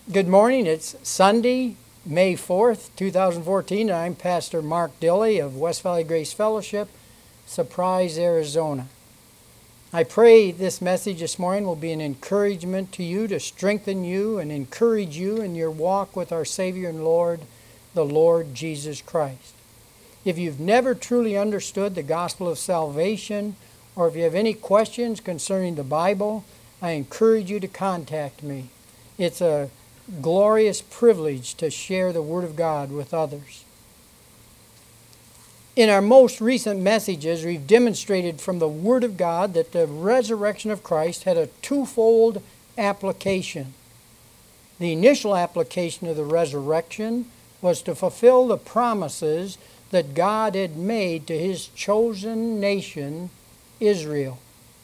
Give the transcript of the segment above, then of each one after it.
Good morning. It's Sunday, May 4th, 2014, and I'm Pastor Mark Dilley of West Valley Grace Fellowship, Surprise, Arizona. I pray this message this morning will be an encouragement to you, to strengthen you and encourage you in your walk with our Savior and Lord, the Lord Jesus Christ. If you've never truly understood the gospel of salvation, or if you have any questions concerning the Bible, I encourage you to contact me. It's a glorious privilege to share the Word of God with others. In our most recent messages, we've demonstrated from the Word of God that the resurrection of Christ had a twofold application. The initial application of the resurrection was to fulfill the promises that God had made to His chosen nation, Israel.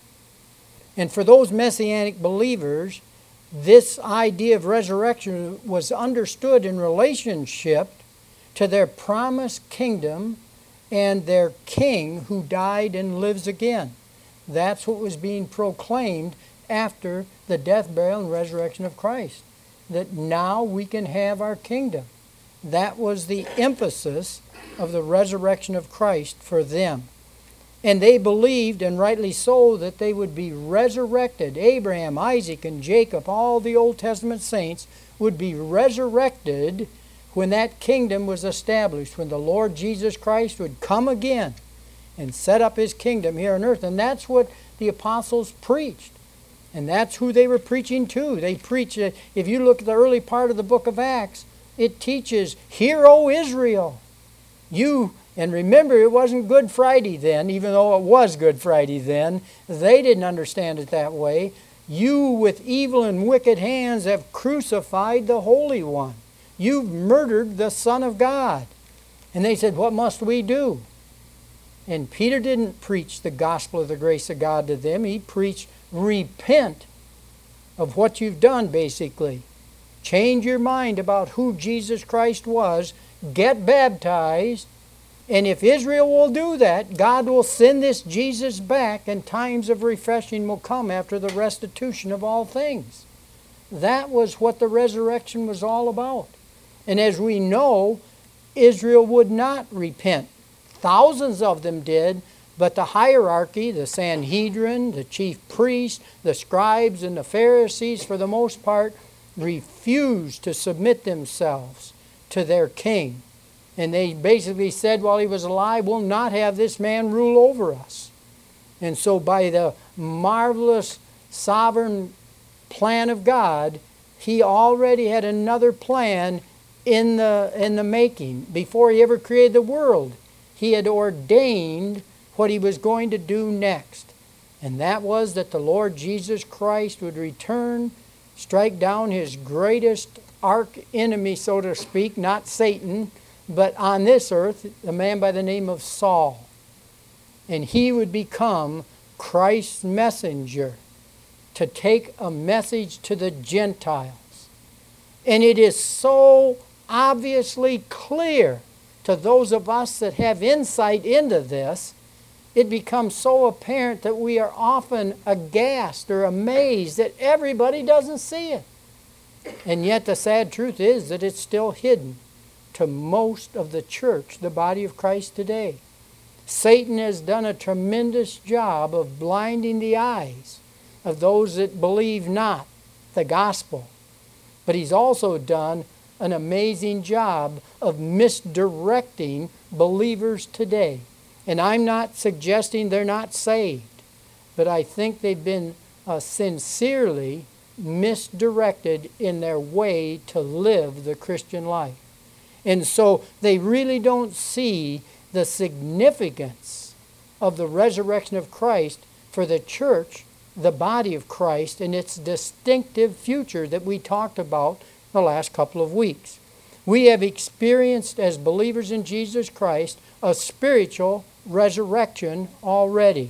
And for those Messianic believers, this idea of resurrection was understood in relationship to their promised kingdom and their king who died and lives again. That's what was being proclaimed after the death, burial, and resurrection of Christ. That now we can have our kingdom. That was the emphasis of the resurrection of Christ for them. And they believed, and rightly so, that they would be resurrected. Abraham, Isaac, and Jacob, all the Old Testament saints, would be resurrected when that kingdom was established, when the Lord Jesus Christ would come again and set up His kingdom here on earth. And that's what the apostles preached. And that's who they were preaching to. They preached, if you look at the early part of the book of Acts, it teaches, "Hear, O Israel, you..." And remember, it wasn't Good Friday then, even though it was Good Friday then. They didn't understand it that way. "You with evil and wicked hands have crucified the Holy One. You've murdered the Son of God." And they said, "What must we do?" And Peter didn't preach the gospel of the grace of God to them. He preached, repent of what you've done, basically. Change your mind about who Jesus Christ was. Get baptized. And if Israel will do that, God will send this Jesus back, and times of refreshing will come after the restitution of all things. That was what the resurrection was all about. And as we know, Israel would not repent. Thousands of them did, but the hierarchy, the Sanhedrin, the chief priests, the scribes, and the Pharisees, for the most part, refused to submit themselves to their king. And they basically said while he was alive, "We'll not have this man rule over us." And so by the marvelous sovereign plan of God, He already had another plan in the making. Before He ever created the world, He had ordained what He was going to do next. And that was that the Lord Jesus Christ would return, strike down His greatest arch enemy, so to speak, not Satan, but on this earth, a man by the name of Saul. And he would become Christ's messenger to take a message to the Gentiles. And it is so obviously clear to those of us that have insight into this, it becomes so apparent that we are often aghast or amazed that everybody doesn't see it. And yet the sad truth is that it's still hidden to most of the church, the body of Christ today. Satan has done a tremendous job of blinding the eyes of those that believe not the gospel. But he's also done an amazing job of misdirecting believers today. And I'm not suggesting they're not saved, but I think they've been sincerely misdirected in their way to live the Christian life. And so they really don't see the significance of the resurrection of Christ for the church, the body of Christ, and its distinctive future that we talked about the last couple of weeks. We have experienced, as believers in Jesus Christ, a spiritual resurrection already.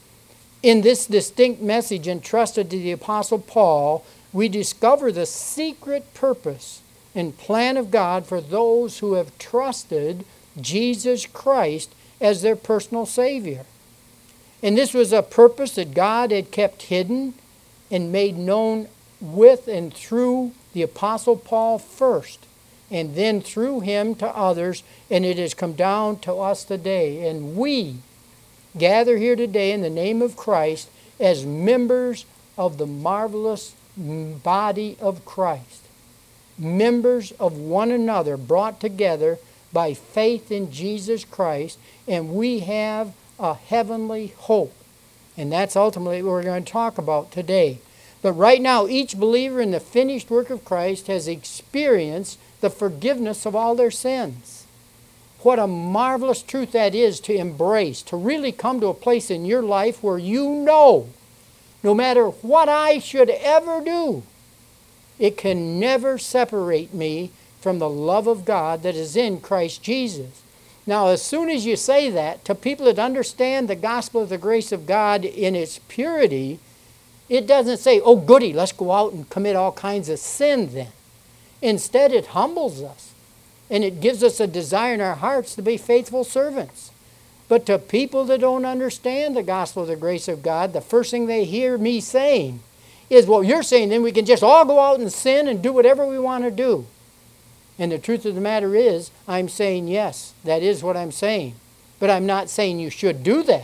In this distinct message entrusted to the Apostle Paul, we discover the secret purpose and plan of God for those who have trusted Jesus Christ as their personal Savior. And this was a purpose that God had kept hidden and made known with and through the the Apostle Paul first, and then through him to others, and it has come down to us today. And we gather here today in the name of Christ as members of the marvelous body of Christ, members of one another, brought together by faith in Jesus Christ, and we have a heavenly hope. And that's ultimately what we're going to talk about today. But right now, each believer in the finished work of Christ has experienced the forgiveness of all their sins. What a marvelous truth that is to embrace, to really come to a place in your life where you know, no matter what I should ever do, it can never separate me from the love of God that is in Christ Jesus. Now, as soon as you say that to people that understand the gospel of the grace of God in its purity, it doesn't say, oh goody, let's go out and commit all kinds of sin then. Instead, it humbles us, and it gives us a desire in our hearts to be faithful servants. But to people that don't understand the gospel of the grace of God, the first thing they hear me saying is, well, you're saying then we can just all go out and sin and do whatever we want to do. And the truth of the matter is, I'm saying yes, that is what I'm saying. But I'm not saying you should do that.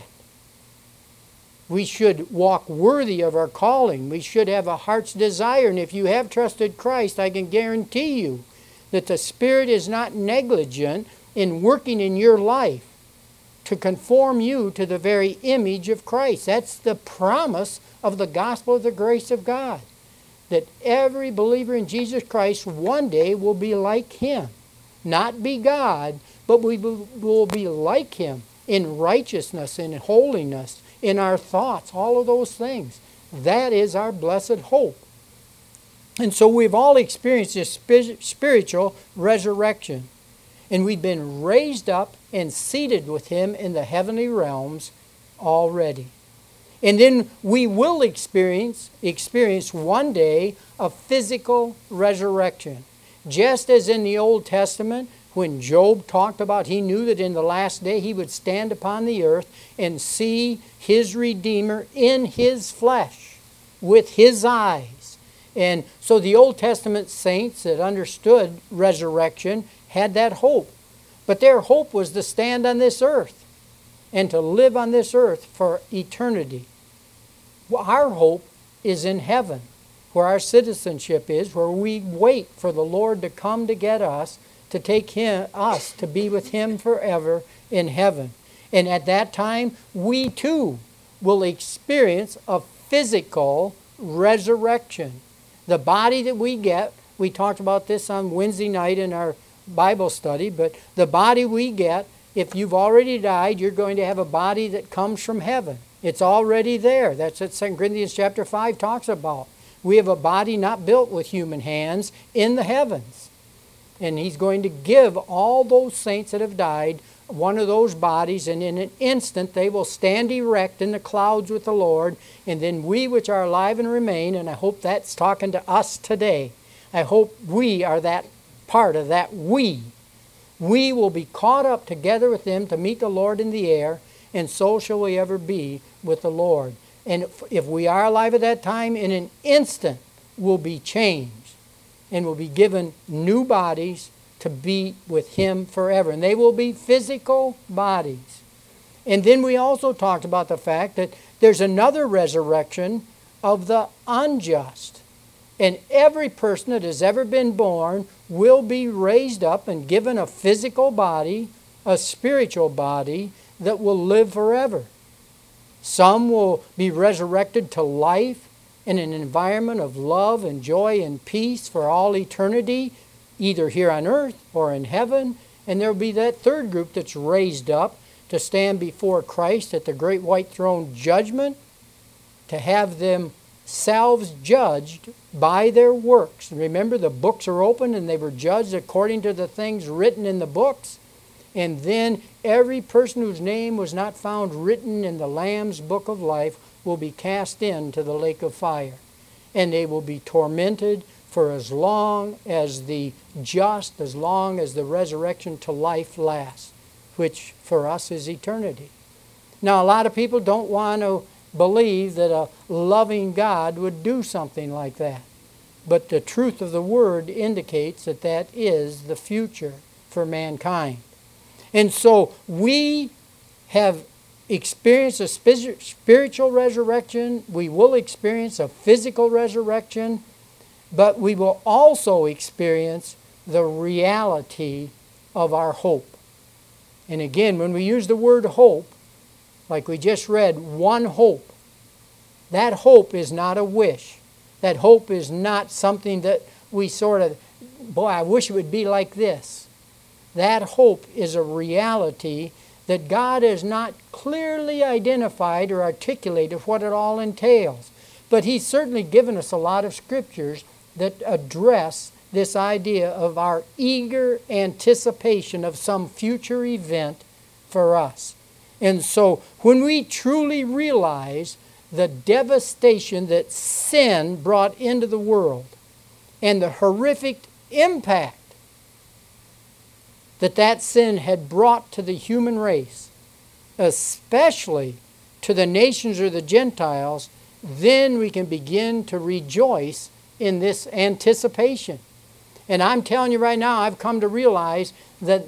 We should walk worthy of our calling. We should have a heart's desire. And if you have trusted Christ, I can guarantee you that the Spirit is not negligent in working in your life to conform you to the very image of Christ. That's the promise of the gospel of the grace of God, that every believer in Jesus Christ one day will be like Him. Not be God, but we will be like Him in righteousness, in holiness, in our thoughts, all of those things. That is our blessed hope. And so we've all experienced this spiritual resurrection. And we've been raised up and seated with Him in the heavenly realms already. And then we will experience one day a physical resurrection. Just as in the Old Testament, when Job talked about, he knew that in the last day he would stand upon the earth and see his Redeemer in his flesh, with his eyes. And so the Old Testament saints that understood resurrection had that hope. But their hope was to stand on this earth and to live on this earth for eternity. Our hope is in heaven, where our citizenship is, where we wait for the Lord to come to get us, to take us to be with Him forever in heaven. And at that time, we too will experience a physical resurrection. The body that we get, we talked about this on Wednesday night in our Bible study, but the body we get, if you've already died, you're going to have a body that comes from heaven. It's already there. That's what 2 Corinthians chapter 5 talks about. We have a body not built with human hands in the heavens. And He's going to give all those saints that have died one of those bodies, and in an instant they will stand erect in the clouds with the Lord. And then we which are alive and remain, and I hope that's talking to us today. I hope we are that part of that we. We will be caught up together with them to meet the Lord in the air, and so shall we ever be with the Lord. And if we are alive at that time, in an instant we'll be changed and will be given new bodies to be with Him forever. And they will be physical bodies. And then we also talked about the fact that there's another resurrection of the unjust. And every person that has ever been born will be raised up and given a physical body, a spiritual body that will live forever. Some will be resurrected to life in an environment of love and joy and peace for all eternity, either here on earth or in heaven. And there will be that third group that's raised up to stand before Christ at the great white throne judgment, to have themselves judged by their works. Remember, the books are open and they were judged according to the things written in the books. And then every person whose name was not found written in the Lamb's book of life will be cast into the lake of fire. And they will be tormented for as long as the just, as long as the resurrection to life lasts, which for us is eternity. Now, a lot of people don't want to believe that a loving God would do something like that. but the truth of the Word indicates that that is the future for mankind. And so we have experienced a spiritual resurrection. We will experience a physical resurrection, but we will also experience the reality of our hope. And again, when we use the word hope, like we just read, one hope, that hope is not a wish. That hope is not something that we sort of, boy, I wish it would be like this. That hope is a reality that God has not clearly identified or articulated what it all entails. But He's certainly given us a lot of scriptures that address this idea of our eager anticipation of some future event for us. And so when we truly realize the devastation that sin brought into the world and the horrific impact that sin had brought to the human race, especially to the nations or the Gentiles, then we can begin to rejoice in this anticipation. And I'm telling you right now, I've come to realize that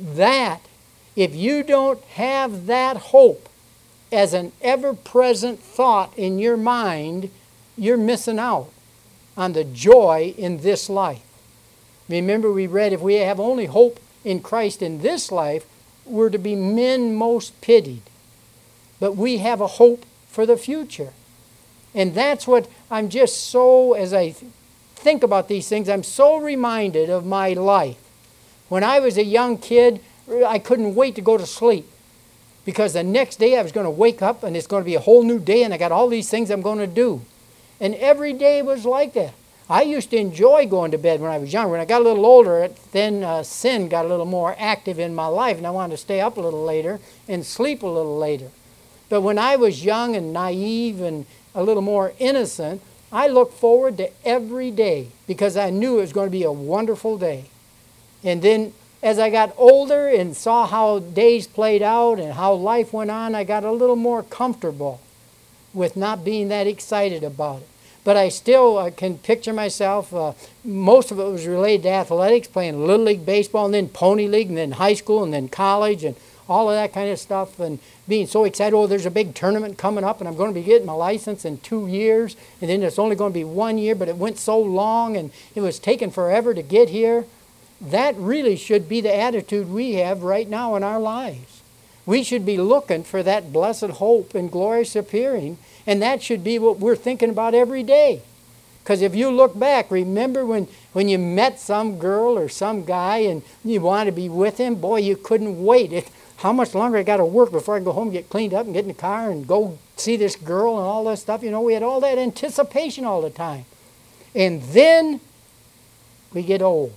if you don't have that hope as an ever-present thought in your mind, you're missing out on the joy in this life. Remember, we read, if we have only hope in Christ in this life, we're to be men most pitied. But we have a hope for the future. And that's what I'm just so, as I think about these things, I'm so reminded of my life. When I was a young kid, I couldn't wait to go to sleep, because the next day I was going to wake up and it's going to be a whole new day and I got all these things I'm going to do. And every day was like that. I used to enjoy going to bed when I was younger. When I got a little older, then sin got a little more active in my life, and I wanted to stay up a little later and sleep a little later. But when I was young and naive and a little more innocent, I looked forward to every day because I knew it was going to be a wonderful day. And then as I got older and saw how days played out and how life went on, I got a little more comfortable with not being that excited about it. But I still can picture myself, most of it was related to athletics, playing Little League Baseball and then Pony League and then high school and then college and all of that kind of stuff, and being so excited, oh, there's a big tournament coming up and I'm going to be getting my license in 2 years, and then it's only going to be 1 year, but it went so long and it was taking forever to get here. That really should be the attitude we have right now in our lives. We should be looking for that blessed hope and glorious appearing, and that should be what we're thinking about every day. Because if you look back, remember when you met some girl or some guy and you wanted to be with him, boy, you couldn't wait. How much longer I got to work before I can go home, get cleaned up and get in the car and go see this girl and all that stuff. You know, we had all that anticipation all the time. And then we get old.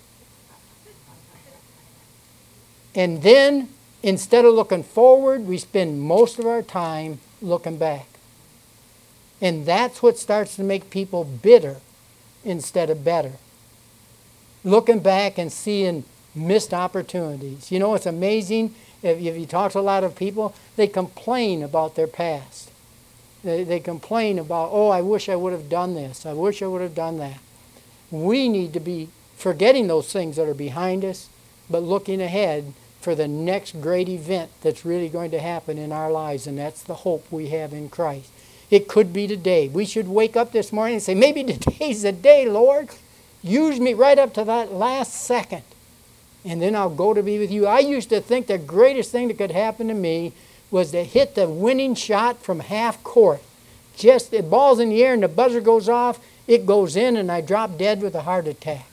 And then, instead of looking forward, we spend most of our time looking back. And that's what starts to make people bitter instead of better. Looking back and seeing missed opportunities. You know, it's amazing. If you talk to a lot of people, they complain about their past. They complain about, oh, I wish I would have done this. I wish I would have done that. We need to be forgetting those things that are behind us, but looking ahead for the next great event that's really going to happen in our lives, and that's the hope we have in Christ. It could be today. We should wake up this morning and say, maybe today's the day, Lord. Use me right up to that last second, and then I'll go to be with you. I used to think the greatest thing that could happen to me was to hit the winning shot from half court. Just the ball's in the air and the buzzer goes off, it goes in, and I drop dead with a heart attack.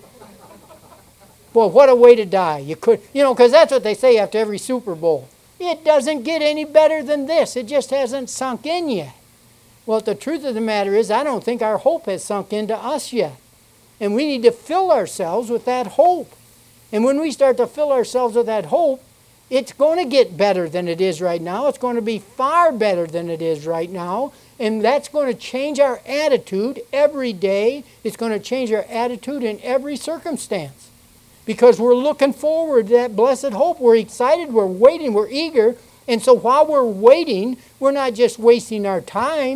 Boy, what a way to die. Because that's what they say after every Super Bowl. It doesn't get any better than this. It just hasn't sunk in yet. Well, the truth of the matter is, I don't think our hope has sunk into us yet. And we need to fill ourselves with that hope. And when we start to fill ourselves with that hope, it's going to get better than it is right now. It's going to be far better than it is right now. And that's going to change our attitude every day. It's going to change our attitude in every circumstance. Because we're looking forward to that blessed hope. We're excited, we're waiting, we're eager. And so while we're waiting, we're not just wasting our time.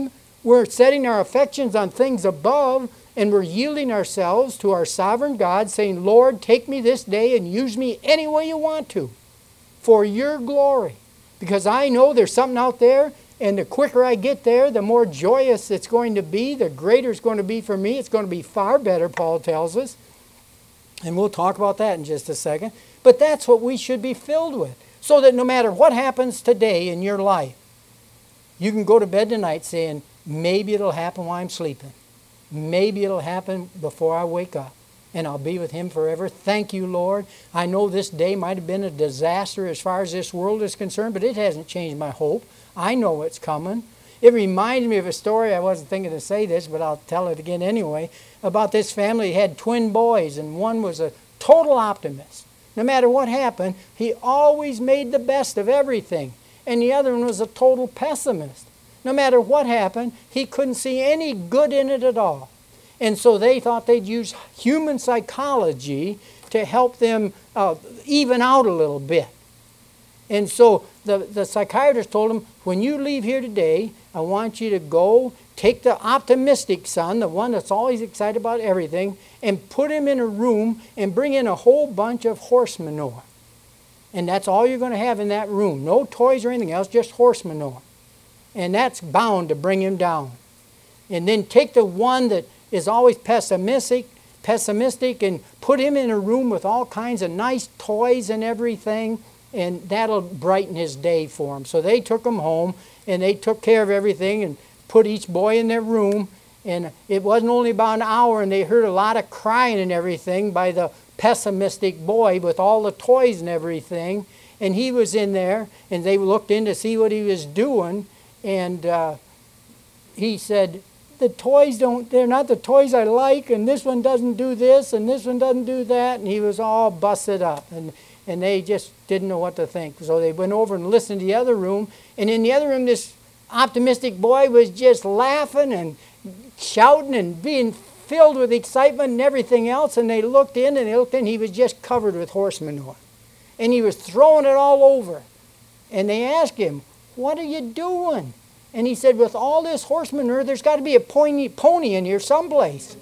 We're setting our affections on things above, and we're yielding ourselves to our sovereign God, saying, Lord, take me this day and use me any way you want to for your glory. Because I know there's something out there, and the quicker I get there, the more joyous it's going to be, the greater it's going to be for me. It's going to be far better, Paul tells us. And we'll talk about that in just a second. But that's what we should be filled with. So that no matter what happens today in your life, you can go to bed tonight saying, maybe it'll happen while I'm sleeping. Maybe it'll happen before I wake up. And I'll be with Him forever. Thank you, Lord. I know this day might have been a disaster as far as this world is concerned, but it hasn't changed my hope. I know what's coming. It reminds me of a story. I wasn't thinking to say this, but I'll tell it again anyway. About this family had twin boys, and one was a total optimist. No matter what happened, he always made the best of everything. And the other one was a total pessimist. No matter what happened, he couldn't see any good in it at all. And so they thought they'd use human psychology to help them even out a little bit. And so the psychiatrist told him, when you leave here today, I want you to go take the optimistic son, the one that's always excited about everything, and put him in a room and bring in a whole bunch of horse manure. And that's all you're going to have in that room. No toys or anything else, just horse manure. And that's bound to bring him down. And then take the one that is always pessimistic and put him in a room with all kinds of nice toys and everything, and that'll brighten his day for him. So they took him home, and they took care of everything and put each boy in their room. And it wasn't only about an hour, and they heard a lot of crying and everything by the pessimistic boy with all the toys and everything. And he was in there, and they looked in to see what he was doing. And he said, the toys they're not the toys I like, and this one doesn't do this, and this one doesn't do that. And he was all busted up. And they just didn't know what to think. So they went over and listened to the other room. And in the other room, this optimistic boy was just laughing and shouting and being filled with excitement and everything else. And they looked in, he was just covered with horse manure. And he was throwing it all over. And they asked him, what are you doing? And he said, with all this horse manure, there's got to be a pony in here someplace.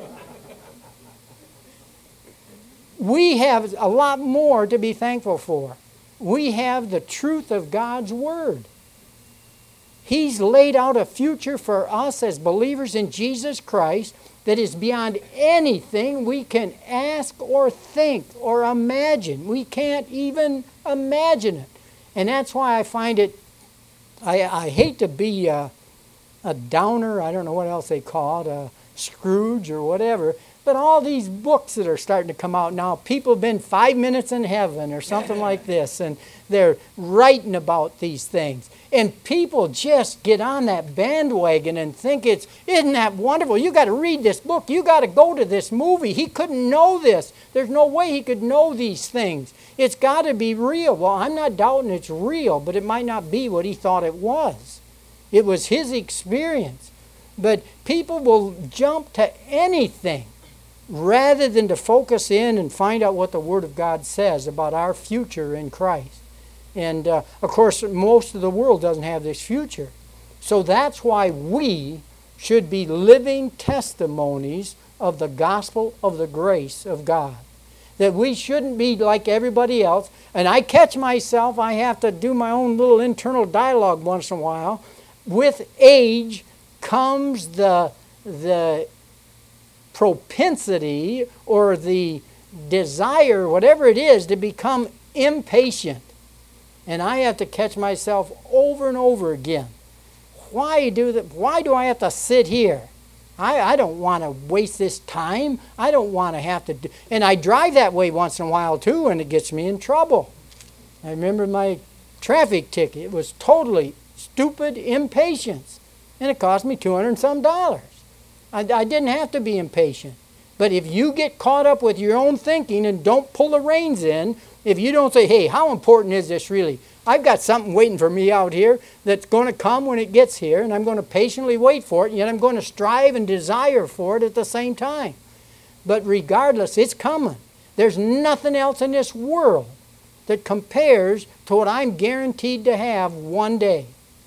We have a lot more to be thankful for. We have the truth of God's Word. He's laid out a future for us as believers in Jesus Christ that is beyond anything we can ask or think or imagine. We can't even imagine it. And that's why I find it, I hate to be a downer, I don't know what else they call it, a Scrooge or whatever, but all these books that are starting to come out now, people have been 5 minutes in heaven or something like this, and they're writing about these things. And people just get on that bandwagon and think isn't that wonderful? You got to read this book. You got to go to this movie. He couldn't know this. There's no way he could know these things. It's got to be real. Well, I'm not doubting it's real, but it might not be what he thought it was. It was his experience. But people will jump to anything rather than to focus in and find out what the Word of God says about our future in Christ. And, of course, most of the world doesn't have this future. So that's why we should be living testimonies of the gospel of the grace of God. That we shouldn't be like everybody else. And I catch myself, I have to do my own little internal dialogue once in a while. With age comes the propensity or the desire, whatever it is, to become impatient. And I have to catch myself over and over again. Why do I have to sit here? I don't want to waste this time. I don't want to have to do... And I drive that way once in a while too, and it gets me in trouble. I remember my traffic ticket. It was totally stupid impatience. And it cost me $200 and some. I didn't have to be impatient. But if you get caught up with your own thinking and don't pull the reins in, if you don't say, hey, how important is this really? I've got something waiting for me out here that's going to come when it gets here, and I'm going to patiently wait for it, and yet I'm going to strive and desire for it at the same time. But regardless, it's coming. There's nothing else in this world that compares to what I'm guaranteed to have one day.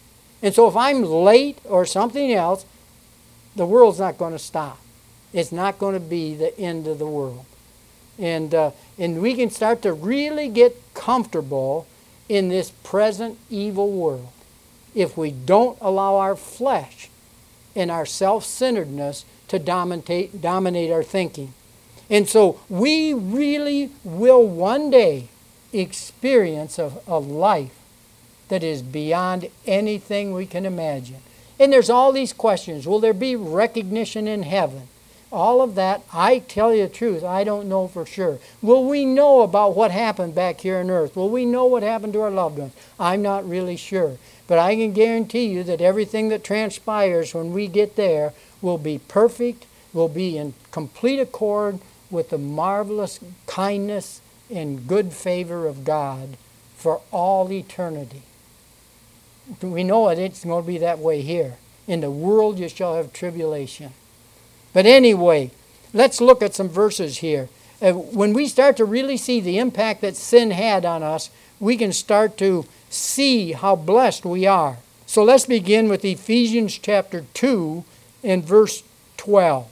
And so if I'm late or something else, the world's not going to stop. It's not going to be the end of the world. And we can start to really get comfortable in this present evil world if we don't allow our flesh and our self-centeredness to dominate our thinking. And so we really will one day experience a life that is beyond anything we can imagine. And there's all these questions. Will there be recognition in heaven? All of that, I tell you the truth, I don't know for sure. Will we know about what happened back here on earth? Will we know what happened to our loved ones? I'm not really sure. But I can guarantee you that everything that transpires when we get there will be perfect, will be in complete accord with the marvelous kindness and good favor of God for all eternity. We know it's going to be that way here. In the world you shall have tribulation. But anyway, let's look at some verses here. When we start to really see the impact that sin had on us, we can start to see how blessed we are. So let's begin with Ephesians chapter 2 and verse 12.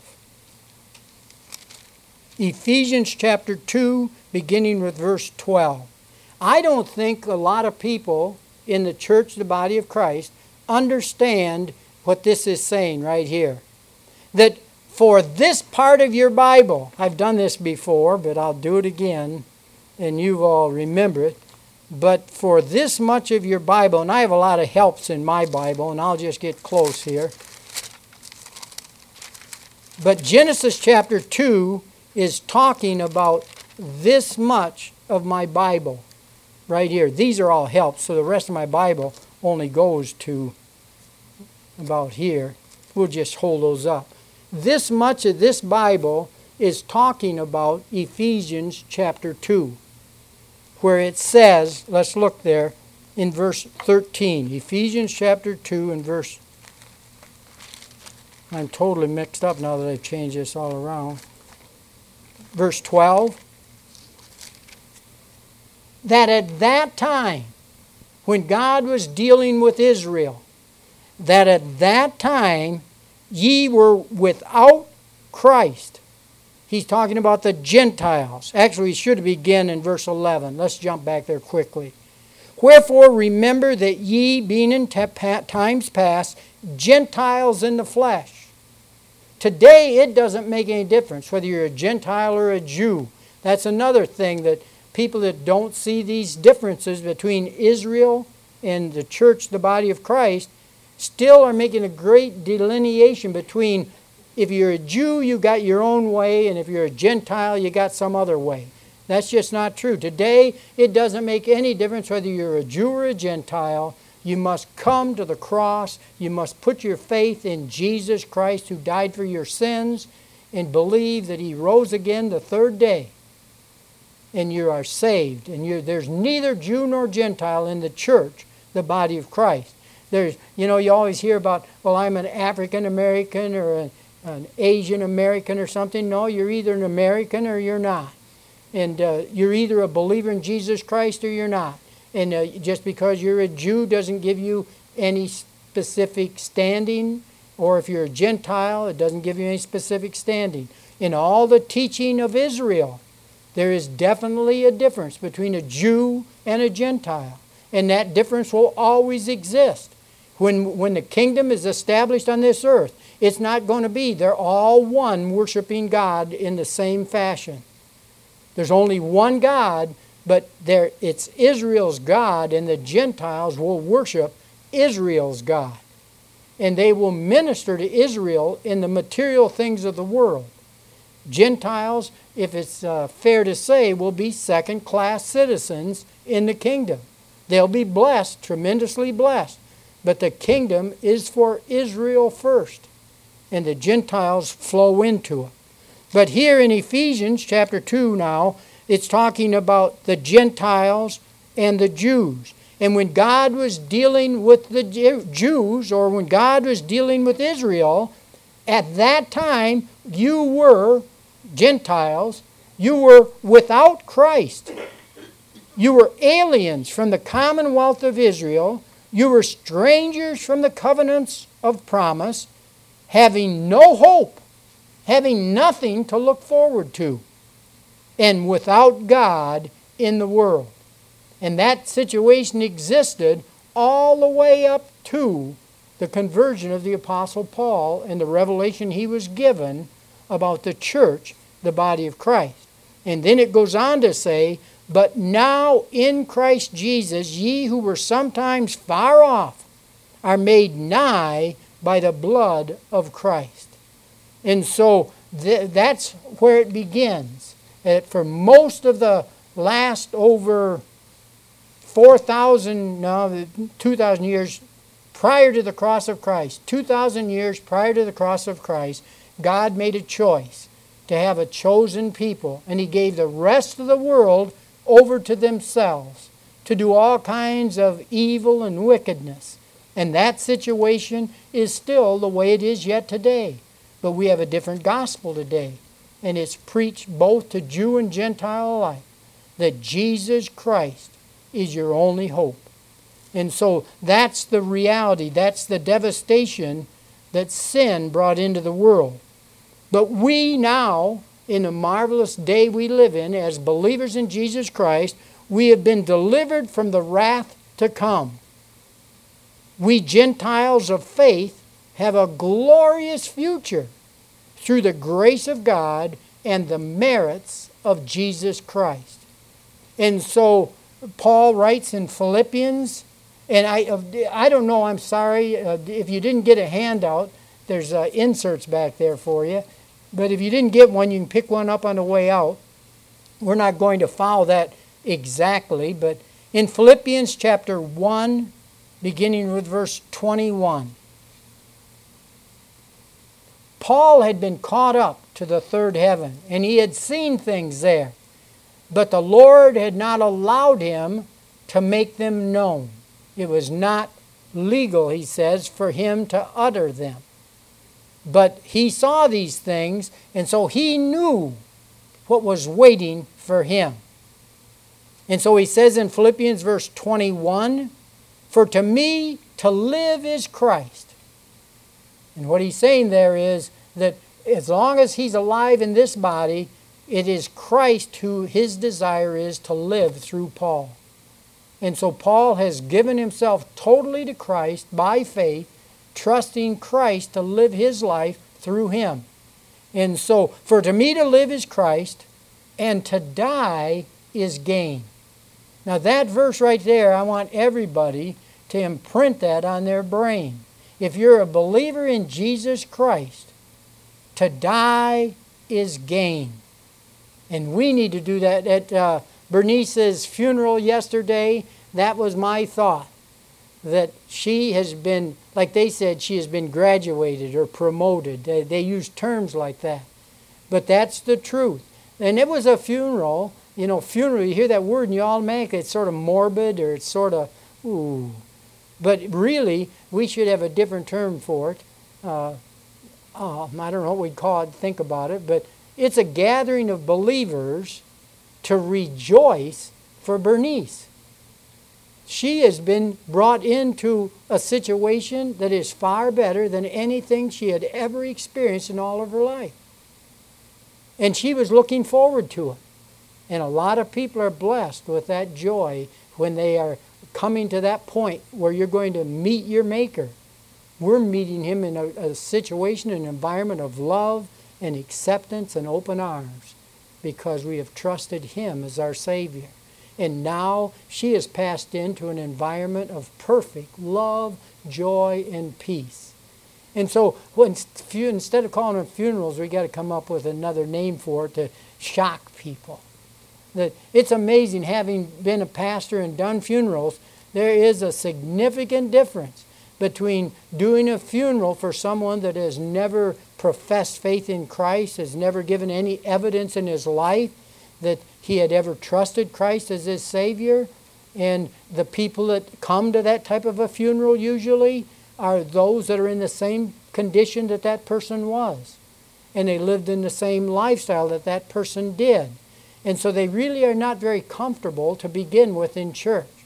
Ephesians chapter 2, beginning with verse 12. I don't think a lot of people in the church, the body of Christ, understand what this is saying right here. That for this part of your Bible, I've done this before, but I'll do it again, and you all remember it. But for this much of your Bible, and I have a lot of helps in my Bible, and I'll just get close here. But Genesis chapter 2 is talking about this much of my Bible right here. These are all helps, so the rest of my Bible only goes to about here. We'll just hold those up. This much of this Bible is talking about Ephesians chapter 2, where it says, let's look there, in verse 13. Ephesians chapter 2 and verse... I'm totally mixed up now that I've changed this all around. Verse 12. That at that time, when God was dealing with Israel, that at that time ye were without Christ. He's talking about the Gentiles. Actually, we should begin in verse 11. Let's jump back there quickly. Wherefore remember that ye, being in times past, Gentiles in the flesh. Today, it doesn't make any difference whether you're a Gentile or a Jew. That's another thing, that people that don't see these differences between Israel and the church, the body of Christ, still are making a great delineation between, if you're a Jew, you got your own way, and if you're a Gentile, you got some other way. That's just not true. Today, it doesn't make any difference whether you're a Jew or a Gentile. You must come to the cross. You must put your faith in Jesus Christ, who died for your sins, and believe that He rose again the third day. And you are saved. And there's neither Jew nor Gentile in the church, the body of Christ. You always hear about, well, I'm an African American or an Asian American or something. No, you're either an American or you're not. And you're either a believer in Jesus Christ or you're not. And just because you're a Jew doesn't give you any specific standing, or if you're a Gentile, it doesn't give you any specific standing. In all the teaching of Israel, there is definitely a difference between a Jew and a Gentile. And that difference will always exist. When the kingdom is established on this earth, it's not going to be they're all one worshiping God in the same fashion. There's only one God, but it's Israel's God, and the Gentiles will worship Israel's God. And they will minister to Israel in the material things of the world. Gentiles, if it's fair to say, will be second-class citizens in the kingdom. They'll be blessed, tremendously blessed. But the kingdom is for Israel first, and the Gentiles flow into it. But here in Ephesians chapter 2 now, it's talking about the Gentiles and the Jews. And when God was dealing with the Jews, or when God was dealing with Israel, at that time you were Gentiles, you were without Christ. You were aliens from the commonwealth of Israel. You were strangers from the covenants of promise, having no hope, having nothing to look forward to, and without God in the world. And that situation existed all the way up to the conversion of the Apostle Paul and the revelation he was given about the church, the body of Christ. And then it goes on to say, but now in Christ Jesus, ye who were sometimes far off are made nigh by the blood of Christ. And so that's where it begins. For most of the last over 2,000 years prior to the cross of Christ, 2,000 years prior to the cross of Christ, God made a choice to have a chosen people, and He gave the rest of the world over to themselves to do all kinds of evil and wickedness. And that situation is still the way it is yet today. But we have a different gospel today, and it's preached both to Jew and Gentile alike, that Jesus Christ is your only hope. And so that's the reality, that's the devastation that sin brought into the world. But we now, in the marvelous day we live in, as believers in Jesus Christ, we have been delivered from the wrath to come. We Gentiles of faith have a glorious future through the grace of God and the merits of Jesus Christ. And so Paul writes in Philippians, and I don't know, I'm sorry, if you didn't get a handout, there's inserts back there for you. But if you didn't get one, you can pick one up on the way out. We're not going to follow that exactly, but in Philippians chapter 1, beginning with verse 21, Paul had been caught up to the third heaven, and he had seen things there, but the Lord had not allowed him to make them known. It was not legal, he says, for him to utter them. But he saw these things, and so he knew what was waiting for him. And so he says in Philippians verse 21, for to me to live is Christ. And what he's saying there is that as long as he's alive in this body, it is Christ who his desire is to live through Paul. And so Paul has given himself totally to Christ by faith, trusting Christ to live his life through him. And so, for to me to live is Christ, and to die is gain. Now that verse right there, I want everybody to imprint that on their brain. If you're a believer in Jesus Christ, to die is gain. And we need to do that. At Bernice's funeral yesterday, that was my thought. That she has been, like they said, she has been graduated or promoted. They use terms like that. But that's the truth. And it was a funeral. You know, funeral, you hear that word and you automatically, it's sort of morbid or it's sort of, ooh. But really, we should have a different term for it. I don't know what we'd call it, think about it. But it's a gathering of believers to rejoice for Bernice. She has been brought into a situation that is far better than anything she had ever experienced in all of her life. And she was looking forward to it. And a lot of people are blessed with that joy when they are coming to that point where you're going to meet your Maker. We're meeting Him in a situation, an environment of love and acceptance and open arms because we have trusted Him as our Savior. And now she has passed into an environment of perfect love, joy, and peace. And so instead of calling them funerals, we got to come up with another name for it to shock people. That it's amazing, having been a pastor and done funerals, there is a significant difference between doing a funeral for someone that has never professed faith in Christ, has never given any evidence in his life that he had ever trusted Christ as his Savior. And the people that come to that type of a funeral usually are those that are in the same condition that that person was. And they lived in the same lifestyle that that person did. And so they really are not very comfortable to begin with in church.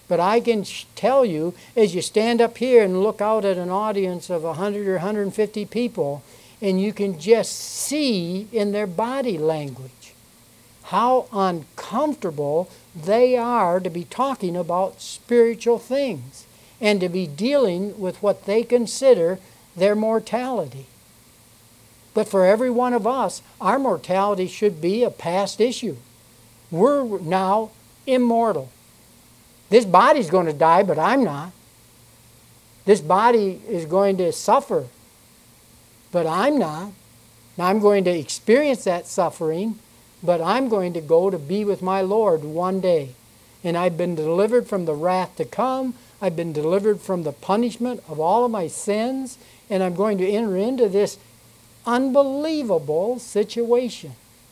But I can tell you, as you stand up here and look out at an audience of 100 or 150 people, and you can just see in their body language how uncomfortable they are to be talking about spiritual things and to be dealing with what they consider their mortality. But for every one of us, our mortality should be a past issue. We're now immortal. This body's going to die, but I'm not. This body is going to suffer, but I'm not. Now I'm going to experience that suffering, but I'm going to go to be with my Lord one day. And I've been delivered from the wrath to come. I've been delivered from the punishment of all of my sins, and I'm going to enter into this unbelievable situation.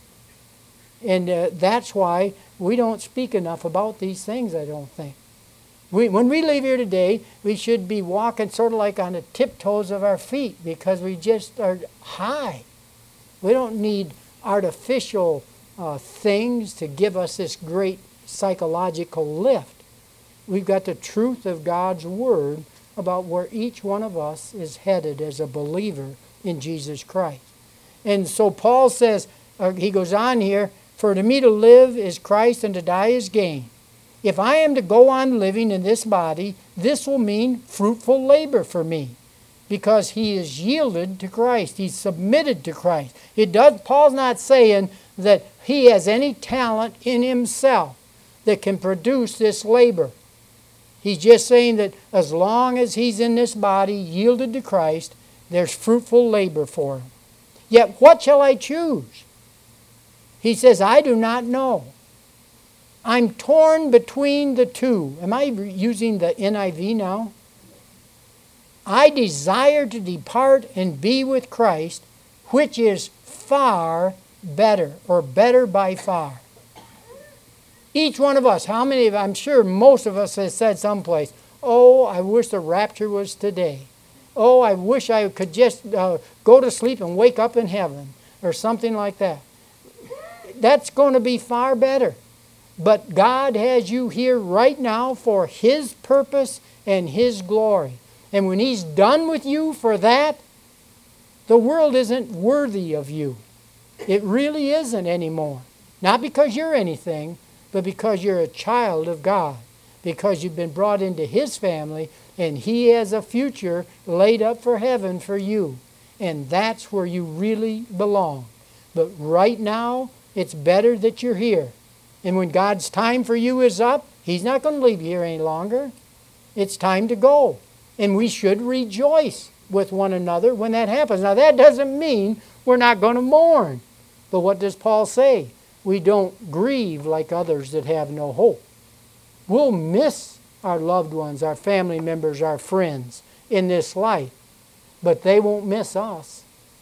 And that's why we don't speak enough about these things, I don't think. When we leave here today, we should be walking sort of like on the tiptoes of our feet because we just are high. We don't need artificial things to give us this great psychological lift. We've got the truth of God's Word about where each one of us is headed as a believer in Jesus Christ. And so Paul says, he goes on here, for to me to live is Christ and to die is gain. If I am to go on living in this body, this will mean fruitful labor for me because he is yielded to Christ. He's submitted to Christ. Paul's not saying that he has any talent in himself that can produce this labor. He's just saying that as long as he's in this body, yielded to Christ, there's fruitful labor for him. Yet what shall I choose? He says, I do not know. I'm torn between the two. Am I using the NIV now? I desire to depart and be with Christ, which is far better, or better by far. Each one of us, how many of, I'm sure most of us have said someplace, oh, I wish the rapture was today. Oh, I wish I could just go to sleep and wake up in heaven, or something like that. That's going to be far better. But God has you here right now for His purpose and His glory. And when He's done with you for that, the world isn't worthy of you. It really isn't anymore. Not because you're anything, but because you're a child of God. Because you've been brought into His family, and He has a future laid up for heaven for you. And that's where you really belong. But right now, it's better that you're here. And when God's time for you is up, He's not going to leave you here any longer. It's time to go. And we should rejoice with one another when that happens. Now that doesn't mean we're not going to mourn. But what does Paul say? We don't grieve like others that have no hope. We'll miss our loved ones, our family members, our friends in this life. But they won't miss us.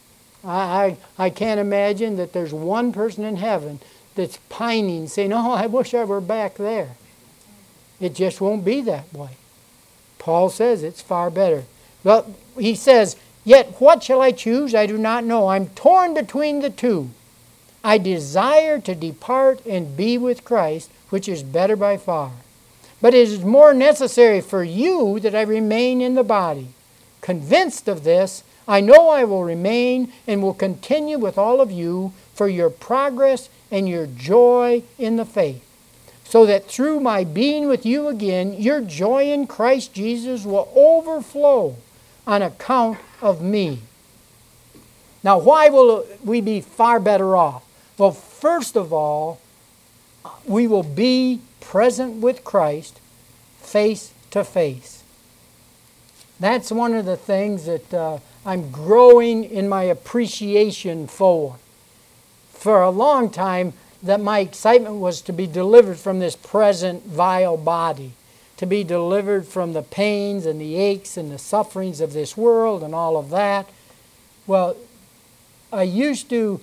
I can't imagine that there's one person in heaven that's pining, saying, oh, I wish I were back there. It just won't be that way. Paul says it's far better. But he says, yet what shall I choose? I do not know. I'm torn between the two. I desire to depart and be with Christ, which is better by far. But it is more necessary for you that I remain in the body. Convinced of this, I know I will remain and will continue with all of you for your progress and your joy in the faith, so that through my being with you again, your joy in Christ Jesus will overflow on account of me. Now, why will we be far better off? Well, first of all, we will be present with Christ face to face. That's one of the things that I'm growing in my appreciation for. For a long time, that my excitement was to be delivered from this present vile body, to be delivered from the pains and the aches and the sufferings of this world and all of that. Well, I used to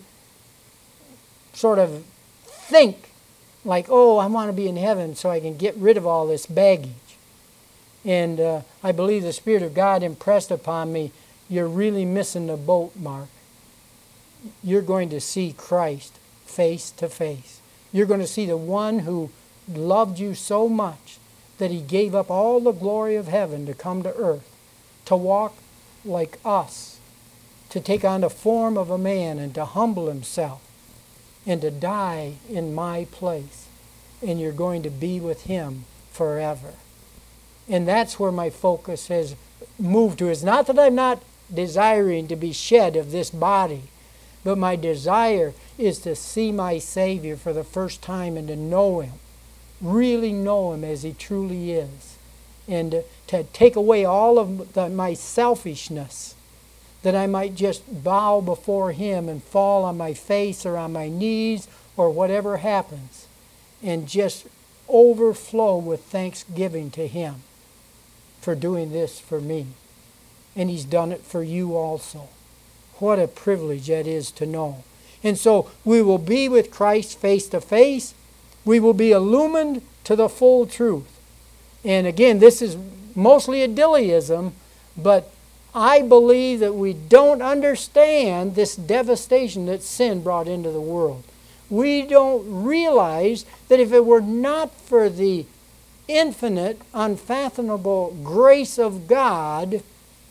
sort of think like, oh, I want to be in heaven so I can get rid of all this baggage. And I believe the Spirit of God impressed upon me, you're really missing the boat, Mark. You're going to see Christ face to face. You're going to see the one who loved you so much that He gave up all the glory of heaven to come to earth, to walk like us, to take on the form of a man and to humble Himself and to die in my place. And you're going to be with Him forever. And that's where my focus has moved to. It's not that I'm not desiring to be shed of this body, but my desire is to see my Savior for the first time and to know Him, really know Him as He truly is, and to take away all of my selfishness, that I might just bow before Him and fall on my face or on my knees or whatever happens, and just overflow with thanksgiving to Him for doing this for me. And He's done it for you also. What a privilege that is to know. And so we will be with Christ face to face. We will be illumined to the full truth. And again, this is mostly a Dilleyism, but I believe that we don't understand this devastation that sin brought into the world. We don't realize that if it were not for the infinite, unfathomable grace of God,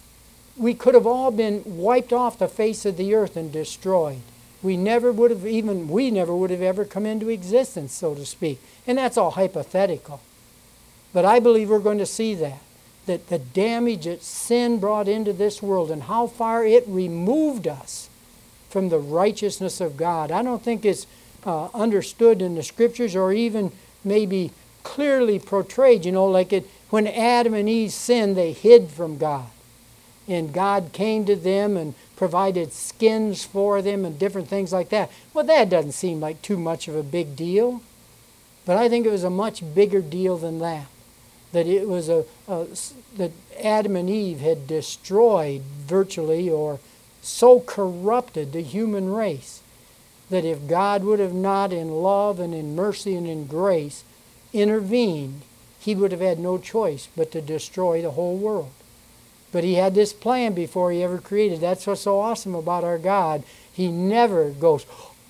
we could have all been wiped off the face of the earth and destroyed. We never would have ever come into existence, so to speak. And that's all hypothetical. But I believe we're going to see that the damage that sin brought into this world and how far it removed us from the righteousness of God. I don't think it's understood in the Scriptures or even maybe clearly portrayed. Like when Adam and Eve sinned, they hid from God. And God came to them and provided skins for them and different things like that. Well, that doesn't seem like too much of a big deal. But I think it was a much bigger deal than that. That it was that Adam and Eve had destroyed virtually or so corrupted the human race that if God would have not in love and in mercy and in grace intervened, He would have had no choice but to destroy the whole world. But He had this plan before He ever created. That's what's so awesome about our God. He never goes,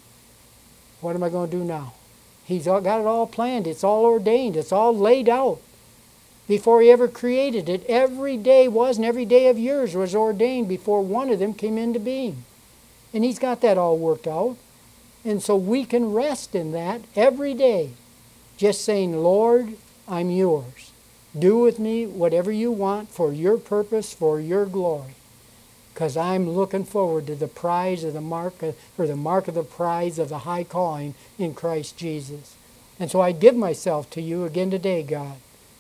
what am I going to do now? He's got it all planned. It's all ordained. It's all laid out before He ever created it. Every day and every day of yours was ordained before one of them came into being. And He's got that all worked out. And so we can rest in that every day, just saying, Lord, I'm yours. Do with me whatever you want for your purpose, for your glory. Because I'm looking forward to the prize of the mark of the prize of the high calling in Christ Jesus. And so I give myself to you again today, God.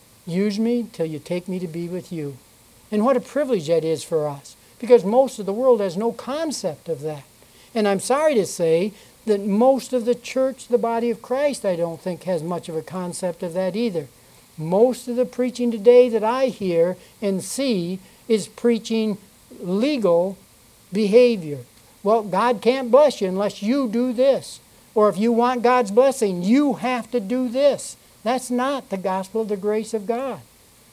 Use me till you take me to be with you. And what a privilege that is for us, because most of the world has no concept of that. And I'm sorry to say that most of the church, the body of Christ, I don't think has much of a concept of that either. Most of the preaching today that I hear and see is preaching legal behavior. Well, God can't bless you unless you do this. Or if you want God's blessing, you have to do this. That's not the gospel of the grace of God.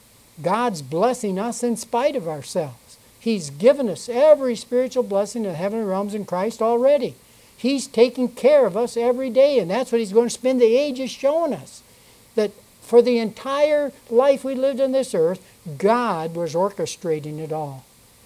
God's blessing us in spite of ourselves. He's given us every spiritual blessing in the heavenly realms in Christ already. He's taking care of us every day, and that's what He's going to spend the ages showing us. That for the entire life we lived on this earth, God was orchestrating it all.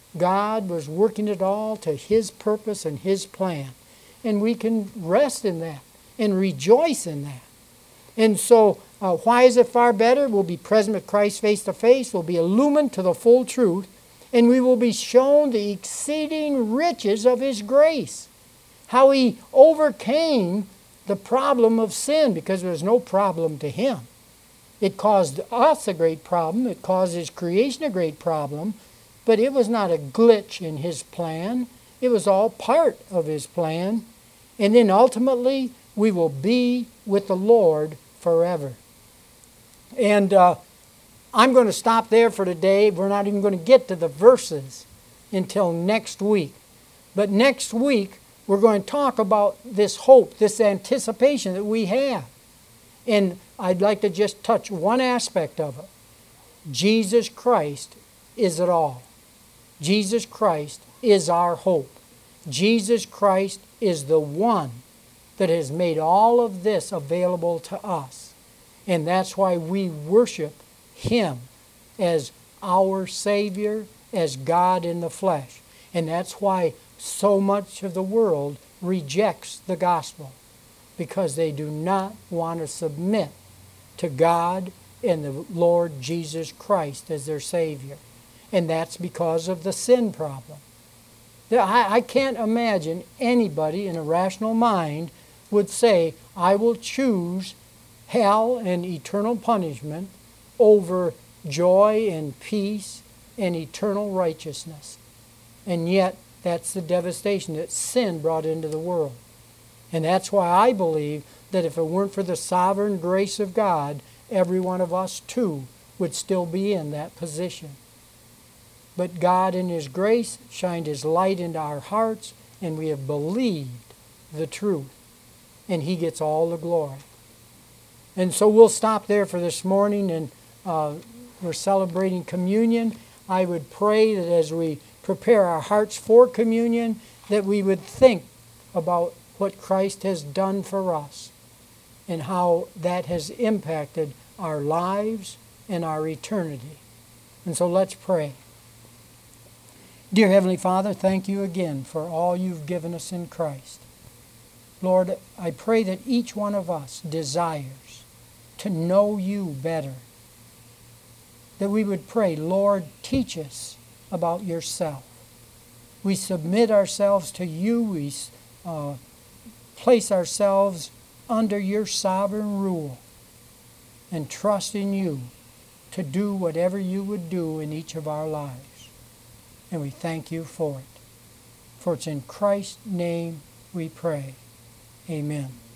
God was working it all to His purpose and His plan. And we can rest in that and rejoice in that. And so, why is it far better? We'll be present with Christ face to face. We'll be illumined to the full truth. And we will be shown the exceeding riches of His grace. How He overcame the problem of sin, because there was no problem to Him. It caused us a great problem. It caused His creation a great problem. But it was not a glitch in His plan. It was all part of His plan. And then ultimately, we will be with the Lord forever. And I'm going to stop there for today. We're not even going to get to the verses until next week. But next week, we're going to talk about this hope, this anticipation that we have. And I'd like to just touch one aspect of it. Jesus Christ is it all. Jesus Christ is our hope. Jesus Christ is the one that has made all of this available to us. And that's why we worship Him as our Savior, as God in the flesh. And that's why so much of the world rejects the gospel, because they do not want to submit to God and the Lord Jesus Christ as their Savior. And that's because of the sin problem. I can't imagine anybody in a rational mind would say, I will choose hell and eternal punishment over joy and peace and eternal righteousness. And yet, that's the devastation that sin brought into the world. And that's why I believe that if it weren't for the sovereign grace of God, every one of us too would still be in that position. But God in His grace shined His light into our hearts, and we have believed the truth. And He gets all the glory. And so we'll stop there for this morning, and we're celebrating communion. I would pray that as we prepare our hearts for communion, that we would think about what Christ has done for us and how that has impacted our lives and our eternity. And so let's pray. Dear Heavenly Father, thank you again for all you've given us in Christ. Lord, I pray that each one of us desires to know you better. That we would pray, Lord, teach us about yourself. We submit ourselves to you. We place ourselves under your sovereign rule and trust in you to do whatever you would do in each of our lives. And we thank you for it. For it's in Christ's name we pray. Amen.